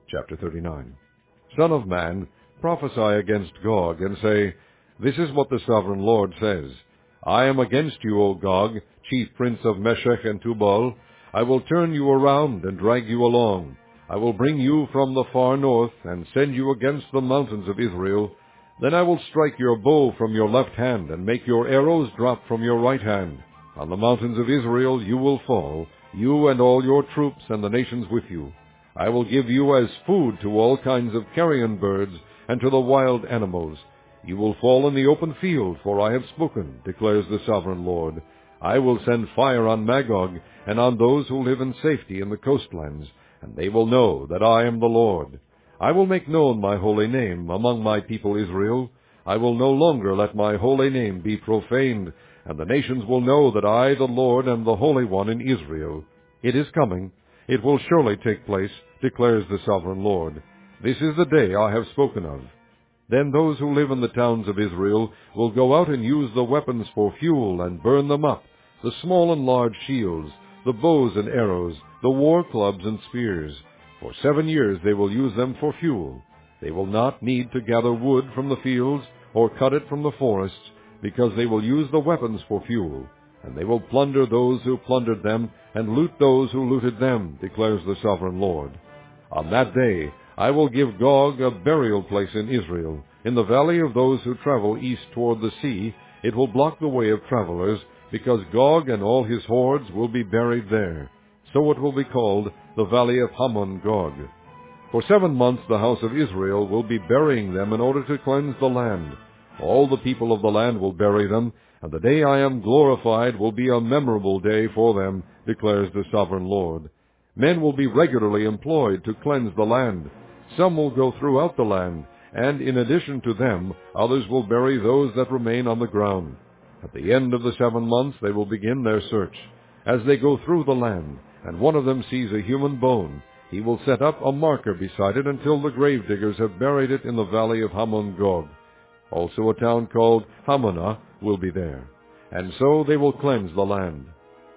Chapter 39. Son of man, prophesy against Gog, and say, This is what the sovereign Lord says. I am against you, O Gog, chief prince of Meshech and Tubal. I will turn you around and drag you along. I will bring you from the far north, and send you against the mountains of Israel. Then I will strike your bow from your left hand, and make your arrows drop from your right hand. On the mountains of Israel you will fall, you and all your troops and the nations with you. I will give you as food to all kinds of carrion birds, and to the wild animals. You will fall in the open field, for I have spoken, declares the sovereign Lord. I will send fire on Magog, and on those who live in safety in the coastlands, and they will know that I am the Lord. I will make known my holy name among my people Israel. I will no longer let my holy name be profaned, and the nations will know that I, the Lord, am the Holy One in Israel. It is coming. It will surely take place, declares the sovereign Lord. This is the day I have spoken of. Then those who live in the towns of Israel will go out and use the weapons for fuel and burn them up, the small and large shields, the bows and arrows, the war clubs and spears. For 7 years they will use them for fuel. They will not need to gather wood from the fields or cut it from the forests, because they will use the weapons for fuel. And they will plunder those who plundered them, and loot those who looted them, declares the sovereign Lord. On that day I will give Gog a burial place in Israel. In the valley of those who travel east toward the sea, it will block the way of travelers, because Gog and all his hordes will be buried there. So it will be called the valley of Hamon Gog. For 7 months the house of Israel will be burying them in order to cleanse the land. All the people of the land will bury them, and the day I am glorified will be a memorable day for them, declares the sovereign Lord. Men will be regularly employed to cleanse the land. Some will go throughout the land, and in addition to them, others will bury those that remain on the ground. At the end of the 7 months they will begin their search. As they go through the land, and one of them sees a human bone, he will set up a marker beside it until the gravediggers have buried it in the valley of Hamon Gog. Also a town called Hamonah will be there. And so they will cleanse the land.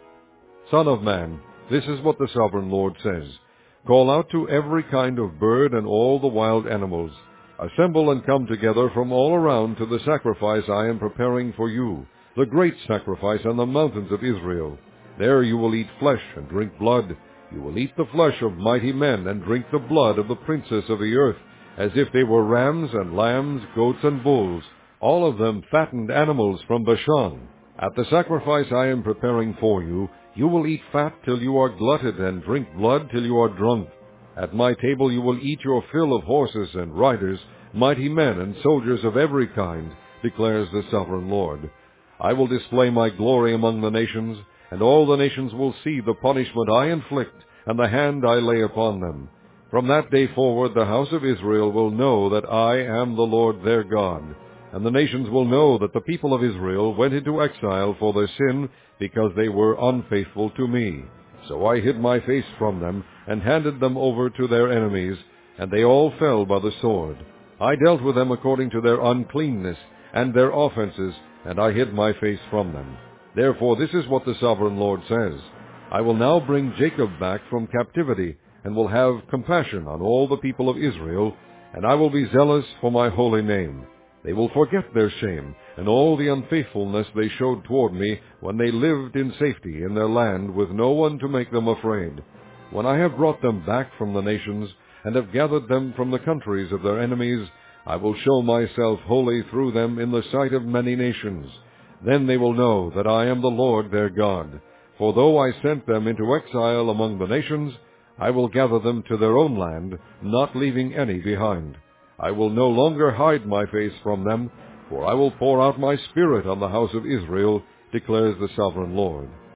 Son of man, this is what the sovereign Lord says. Call out to every kind of bird and all the wild animals. Assemble and come together from all around to the sacrifice I am preparing for you, the great sacrifice on the mountains of Israel. There you will eat flesh and drink blood. You will eat the flesh of mighty men and drink the blood of the princes of the earth, as if they were rams and lambs, goats and bulls, all of them fattened animals from Bashan. At the sacrifice I am preparing for you, you will eat fat till you are glutted, and drink blood till you are drunk. At my table you will eat your fill of horses and riders, mighty men and soldiers of every kind, declares the sovereign Lord. I will display my glory among the nations, and all the nations will see the punishment I inflict, and the hand I lay upon them. From that day forward the house of Israel will know that I am the Lord their God, and the nations will know that the people of Israel went into exile for their sin, because they were unfaithful to me. So I hid my face from them, and handed them over to their enemies, and they all fell by the sword. I dealt with them according to their uncleanness and their offenses, and I hid my face from them. Therefore this is what the sovereign Lord says. I will now bring Jacob back from captivity, and will have compassion on all the people of Israel, and I will be zealous for my holy name. They will forget their shame, and all the unfaithfulness they showed toward me when they lived in safety in their land with no one to make them afraid. When I have brought them back from the nations, and have gathered them from the countries of their enemies, I will show myself holy through them in the sight of many nations. Then they will know that I am the Lord their God. For though I sent them into exile among the nations, I will gather them to their own land, not leaving any behind. I will no longer hide my face from them, for I will pour out my Spirit on the house of Israel, declares the sovereign Lord.